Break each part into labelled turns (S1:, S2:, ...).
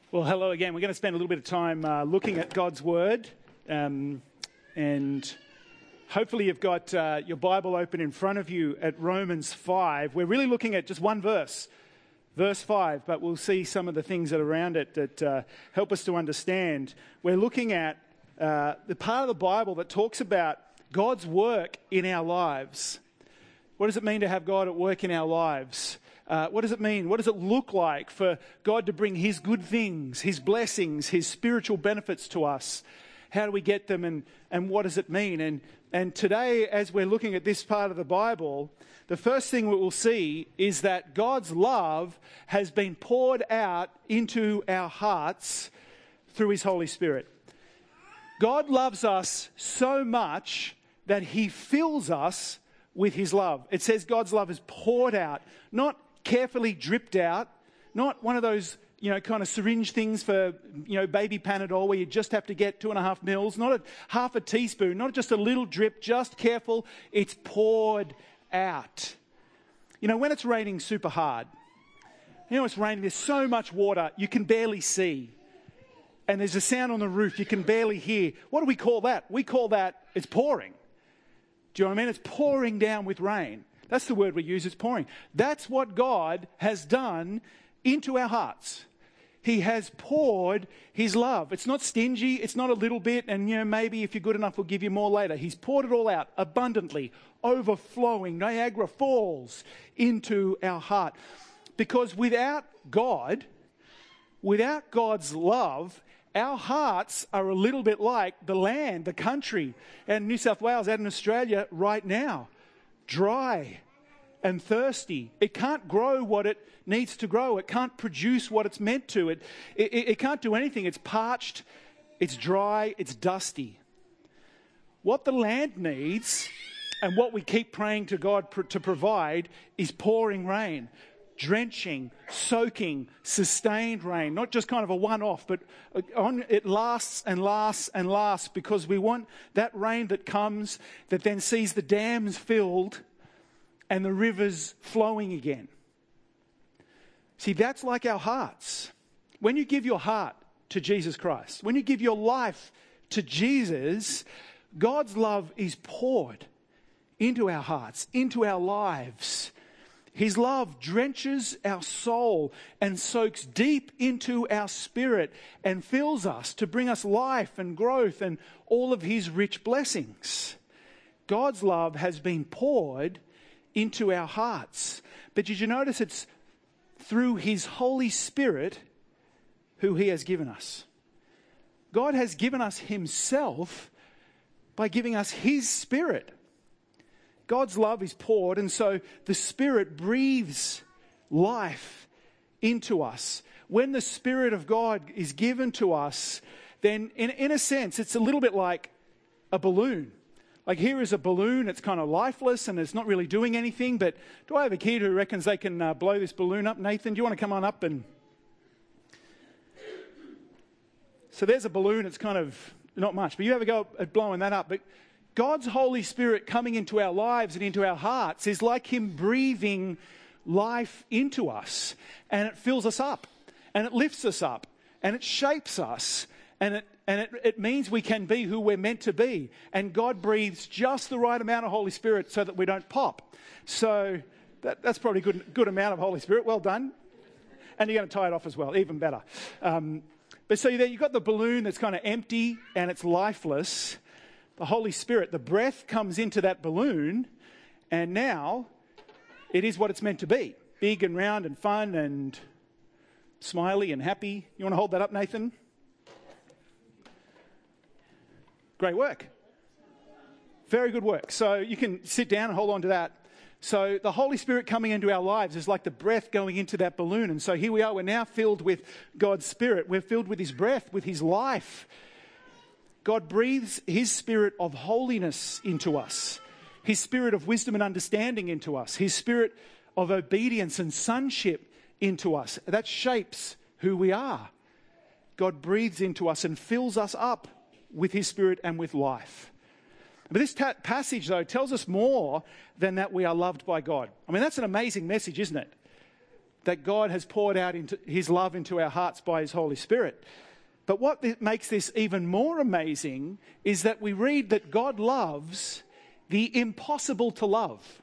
S1: Well, hello again. We're going to spend a little bit of time looking at God's Word, and hopefully you've got your Bible open in front of you at Romans 5. We're really looking at just one verse, verse 5, but we'll see some of the things that are around it that help us to understand. We're looking at the part of the Bible that talks about God's work in our lives. What does it mean to have God at work in our lives? What does it mean? What does it look like for God to bring His good things, His blessings, His spiritual benefits to us? How do we get them, and what does it mean? And today, as we're looking at this part of the Bible, the first thing we will see is that God's love has been poured out into our hearts through His Holy Spirit. God loves us so much that He fills us with His love. It says God's love is poured out, not carefully dripped out, not one of those, kind of syringe things for, baby Panadol where you just have to get 2.5 mils, not a half a teaspoon, not just a little drip, just careful. It's poured out. When it's raining super hard, it's raining, there's so much water, you can barely see. And there's a sound on the roof you can barely hear. What do we call that? We call that, it's pouring. Do you know what I mean? It's pouring down with rain. That's the word we use, it's pouring. That's what God has done into our hearts. He has poured His love. It's not stingy, it's not a little bit, and maybe if you're good enough we'll give you more later. He's poured it all out abundantly, overflowing, Niagara Falls into our heart. Because without God, without God's love, our hearts are a little bit like the land, the country, and New South Wales and Australia right now. Dry and thirsty. It can't grow what it needs to grow. It can't produce what it's meant to. It can't do anything. It's parched, it's dry, it's dusty. What the land needs, and what we keep praying to God to provide, is pouring rain. Drenching, soaking, sustained rain, not just kind of a one-off, but it lasts and lasts and lasts, because we want that rain that comes, that then sees the dams filled and the rivers flowing again. See, that's like our hearts. When you give your heart to Jesus Christ, when you give your life to Jesus, God's love is poured into our hearts, into our lives. His love drenches our soul and soaks deep into our spirit and fills us to bring us life and growth and all of His rich blessings. God's love has been poured into our hearts. But did you notice it's through His Holy Spirit who He has given us? God has given us Himself by giving us His Spirit. God's love is poured, and so the Spirit breathes life into us. When the Spirit of God is given to us, then in a sense, it's a little bit like a balloon. Like here is a balloon, it's kind of lifeless and it's not really doing anything, but do I have a kid who reckons they can blow this balloon up? Nathan, do you want to come on up? And so there's a balloon, it's kind of not much, but you have a go at blowing that up. But God's Holy Spirit coming into our lives and into our hearts is like Him breathing life into us, and it fills us up, and it lifts us up, and it shapes us, and it means we can be who we're meant to be. And God breathes just the right amount of Holy Spirit so that we don't pop. So that's probably good amount of Holy Spirit. Well done. And you're going to tie it off as well, even better. But so there you've got the balloon that's kind of empty and it's lifeless. The Holy Spirit, the breath comes into that balloon, and now it is what it's meant to be. Big and round and fun and smiley and happy. You want to hold that up, Nathan? Great work. Very good work. So you can sit down and hold on to that. So the Holy Spirit coming into our lives is like the breath going into that balloon. And so here we are, we're now filled with God's Spirit. We're filled with His breath, with His life. God breathes His Spirit of holiness into us, His Spirit of wisdom and understanding into us, His Spirit of obedience and sonship into us. That shapes who we are. God breathes into us and fills us up with His Spirit and with life. But this passage, though, tells us more than that we are loved by God. I mean, that's an amazing message, isn't it? that God has poured out into his love into our hearts by his Holy Spirit. But what makes this even more amazing is that we read that God loves the impossible to love.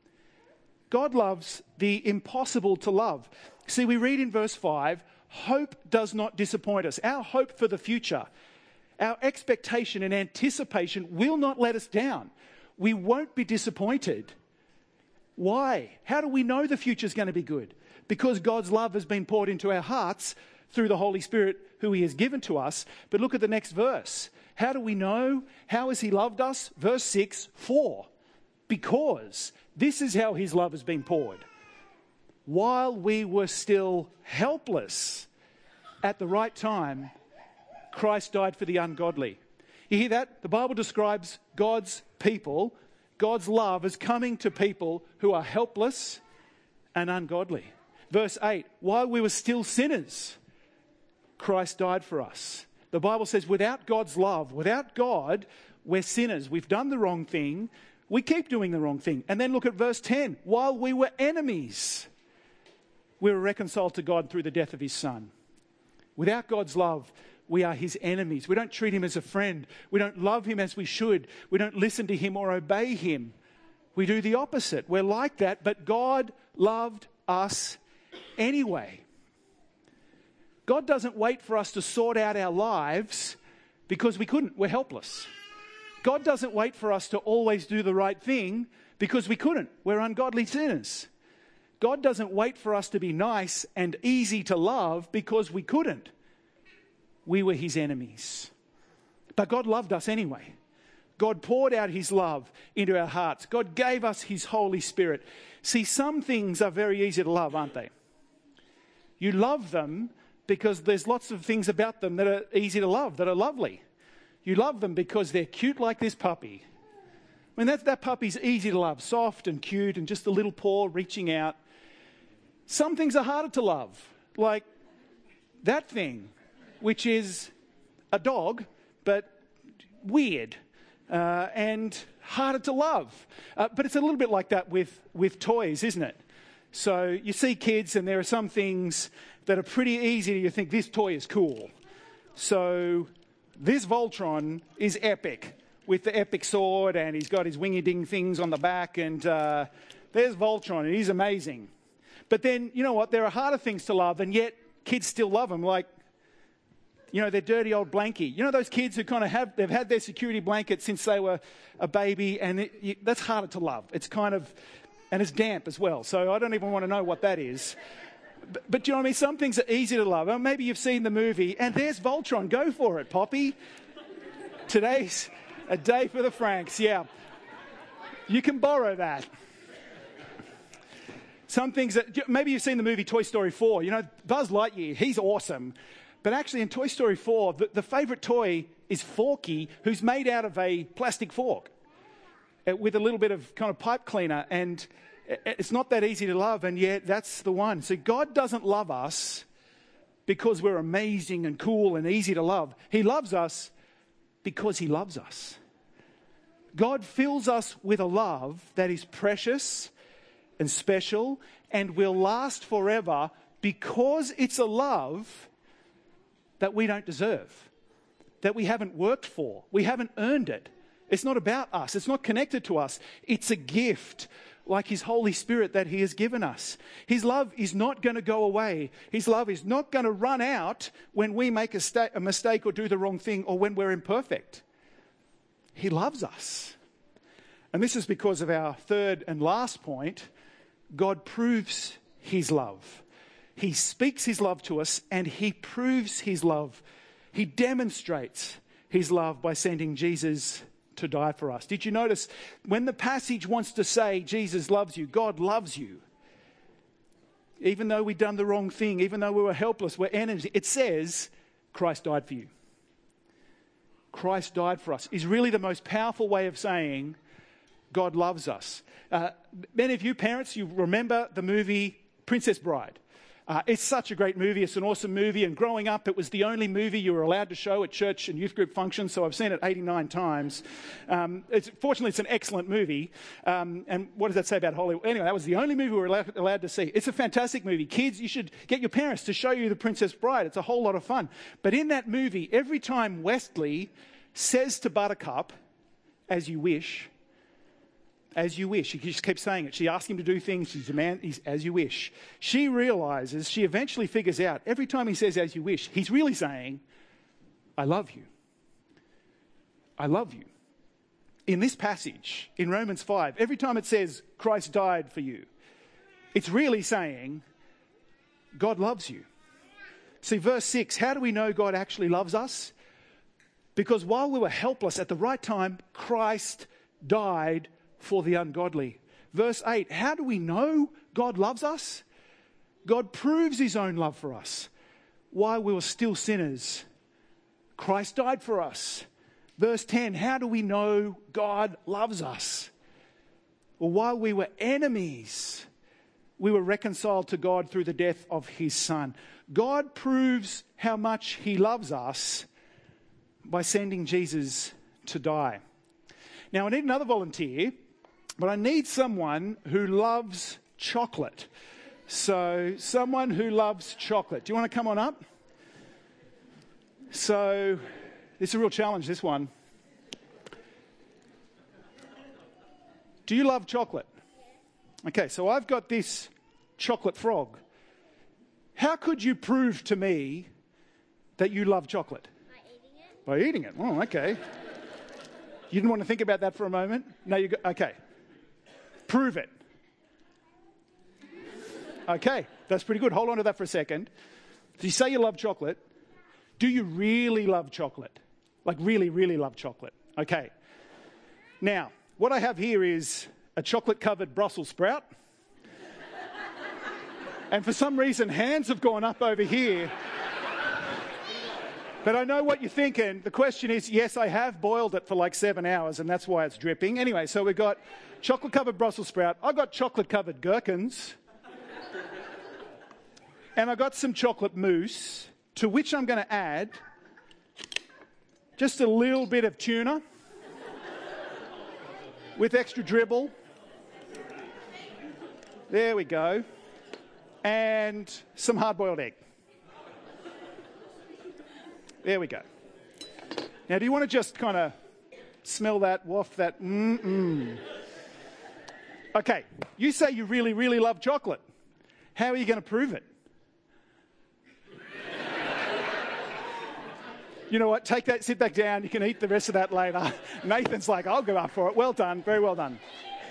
S1: God loves the impossible to love. See, we read in verse 5, hope does not disappoint us. Our hope for the future, our expectation and anticipation will not let us down. We won't be disappointed. Why? How do we know the future is going to be good? Because God's love has been poured into our hearts through the Holy Spirit who he has given to us. But look at the next verse. How do we know? How has he loved us? Verse 6, for. Because this is how his love has been poured. While we were still helpless, at the right time, Christ died for the ungodly. You hear that? The Bible describes God's people, God's love as coming to people who are helpless and ungodly. Verse 8, while we were still sinners, Christ died for us. The Bible says without God's love, without God, we're sinners. We've done the wrong thing. We keep doing the wrong thing. And then look at verse 10. While we were enemies, we were reconciled to God through the death of his Son. Without God's love, we are his enemies. We don't treat him as a friend. We don't love him as we should. We don't listen to him or obey him. We do the opposite. We're like that, but God loved us anyway. God doesn't wait for us to sort out our lives because we couldn't. We're helpless. God doesn't wait for us to always do the right thing because we couldn't. We're ungodly sinners. God doesn't wait for us to be nice and easy to love because we couldn't. We were his enemies. But God loved us anyway. God poured out his love into our hearts. God gave us his Holy Spirit. See, some things are very easy to love, aren't they? You love them because there's lots of things about them that are easy to love, that are lovely. You love them because they're cute like this puppy. I mean, that puppy's easy to love, soft and cute and just a little paw reaching out. Some things are harder to love, like that thing, which is a dog, but weird and harder to love. But it's a little bit like that with toys, isn't it? So you see kids and there are some things that are pretty easy. You think this toy is cool. So this Voltron is epic with the epic sword and he's got his wingy-ding things on the back and there's Voltron and he's amazing. But then, you know what, there are harder things to love and yet kids still love them, like, you know, their dirty old blankie. You know those kids who kind of they've had their security blanket since they were a baby and that's harder to love. It's kind of, and it's damp as well, so I don't even want to know what that is. But you know what I mean? Some things are easy to love. Maybe you've seen the movie, and there's Voltron. Go for it, Poppy. Today's a day for the Franks, yeah. You can borrow that. Some things that, maybe you've seen the movie Toy Story 4. You know, Buzz Lightyear, he's awesome. But actually in Toy Story 4, the favourite toy is Forky, who's made out of a plastic fork with a little bit of kind of pipe cleaner. And it's not that easy to love, and yet that's the one. So God doesn't love us because we're amazing and cool and easy to love. He loves us because he loves us. God fills us with a love that is precious and special and will last forever because it's a love that we don't deserve, that we haven't worked for. We haven't earned it. It's not about us. It's not connected to us. It's a gift like his Holy Spirit that he has given us. His love is not going to go away. His love is not going to run out when we make a mistake or do the wrong thing or when we're imperfect. He loves us. And this is because of our third and last point. God proves his love. He speaks his love to us and he proves his love. He demonstrates his love by sending Jesus to die for us. Did you notice when the passage wants to say Jesus loves you, God loves you, even though we've done the wrong thing, even though we were helpless, we're enemies, it says Christ died for you. Christ died for us is really the most powerful way of saying God loves us. Many of you parents, you remember the movie Princess Bride. It's such a great movie. It's an awesome movie. And growing up, it was the only movie you were allowed to show at church and youth group functions. So I've seen it 89 times. Fortunately, it's an excellent movie. And what does that say about Hollywood? Anyway, that was the only movie we were allowed to see. It's a fantastic movie. Kids, you should get your parents to show you The Princess Bride. It's a whole lot of fun. But in that movie, every time Westley says to Buttercup, "As you wish," as you wish. She just keeps saying it. She asks him to do things. He's as you wish. She realizes, she eventually figures out, every time he says as you wish, he's really saying, I love you. I love you. In this passage, in Romans 5, every time it says Christ died for you, it's really saying God loves you. See, verse 6, how do we know God actually loves us? Because while we were helpless at the right time, Christ died for the ungodly. Verse 8, how do we know God loves us? God proves his own love for us. While we were still sinners, Christ died for us. Verse 10, how do we know God loves us? Well, while we were enemies, we were reconciled to God through the death of his Son. God proves how much he loves us by sending Jesus to die. Now, I need another volunteer. But I need someone who loves chocolate. So, someone who loves chocolate. Do you want to come on up? So, this is a real challenge, this one. Do you love chocolate? Okay, so I've got this chocolate frog. How could you prove to me that you love chocolate? By eating it. Oh, okay. You didn't want to think about that for a moment? No, you got, okay. Prove it. Okay, that's pretty good. Hold on to that for a second. So you say you love chocolate. Do you really love chocolate? Like really, really love chocolate? Okay. Now, what I have here is a chocolate-covered Brussels sprout. And for some reason, hands have gone up over here. But I know what you're thinking. The question is, yes, I have boiled it for like 7 hours, and that's why it's dripping. Anyway, so we've got chocolate-covered Brussels sprout. I've got chocolate-covered gherkins. And I've got some chocolate mousse, to which I'm going to add just a little bit of tuna with extra dribble. There we go. And some hard-boiled egg. There we go. Now, do you want to just kind of smell that, waft that? Okay, you say you really, really love chocolate. How are you going to prove it? You know what? Take that, sit back down. You can eat the rest of that later. Nathan's like, I'll go up for it. Well done. Very well done.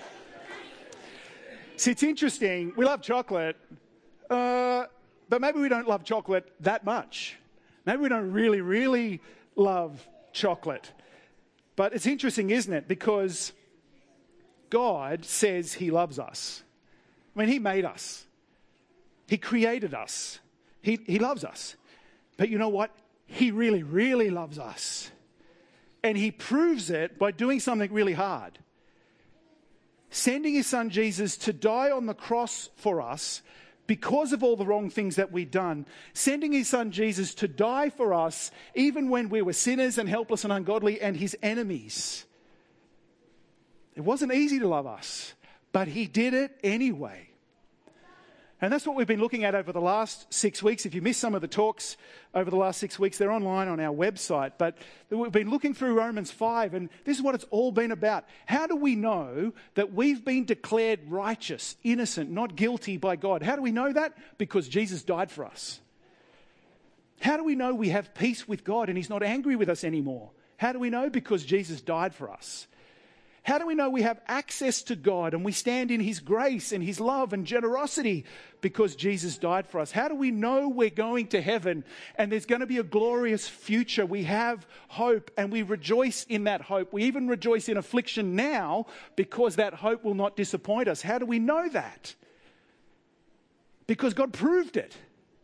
S1: See, it's interesting. We love chocolate, but maybe we don't love chocolate that much. Maybe we don't really, really love chocolate. But it's interesting, isn't it? Because God says he loves us. I mean, he made us. He created us. He loves us. But you know what? He really, really loves us. And he proves it by doing something really hard. Sending his son Jesus to die on the cross for us because of all the wrong things that we'd done. Sending his son Jesus to die for us even when we were sinners and helpless and ungodly and his enemies. It wasn't easy to love us, but he did it anyway. And that's what we've been looking at over the last 6 weeks. If you missed some of the talks over the last 6 weeks, they're online on our website. But we've been looking through Romans 5, and this is what it's all been about. How do we know that we've been declared righteous, innocent, not guilty by God? How do we know that? Because Jesus died for us. How do we know we have peace with God and he's not angry with us anymore? How do we know? Because Jesus died for us. How do we know we have access to God and we stand in his grace and his love and generosity? Because Jesus died for us. How do we know we're going to heaven and there's going to be a glorious future? We have hope and we rejoice in that hope. We even rejoice in affliction now because that hope will not disappoint us. How do we know that? Because God proved it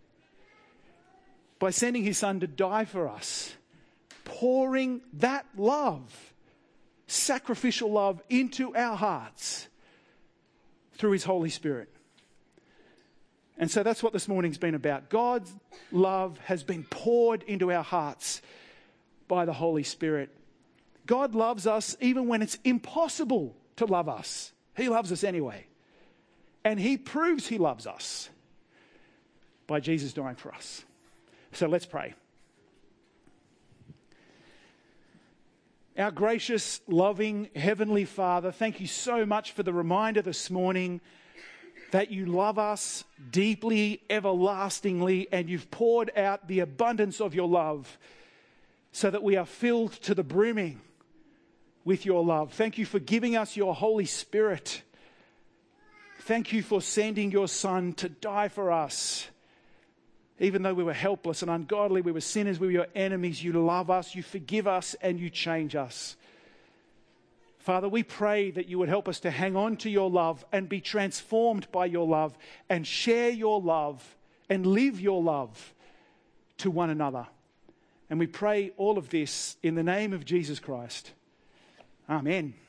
S1: by sending his son to die for us, pouring that love, sacrificial love, into our hearts through his Holy Spirit. And so that's what this morning's been about. God's love has been poured into our hearts by the Holy Spirit. God loves us even when it's impossible to love us. He loves us anyway. And he proves he loves us by Jesus dying for us. So let's pray. Our gracious, loving, heavenly Father, thank you so much for the reminder this morning that you love us deeply, everlastingly, and you've poured out the abundance of your love so that we are filled to the brimming with your love. Thank you for giving us your Holy Spirit. Thank you for sending your Son to die for us. Even though we were helpless and ungodly, we were sinners, we were your enemies, you love us, you forgive us, and you change us. Father, we pray that you would help us to hang on to your love and be transformed by your love and share your love and live your love to one another. And we pray all of this in the name of Jesus Christ. Amen.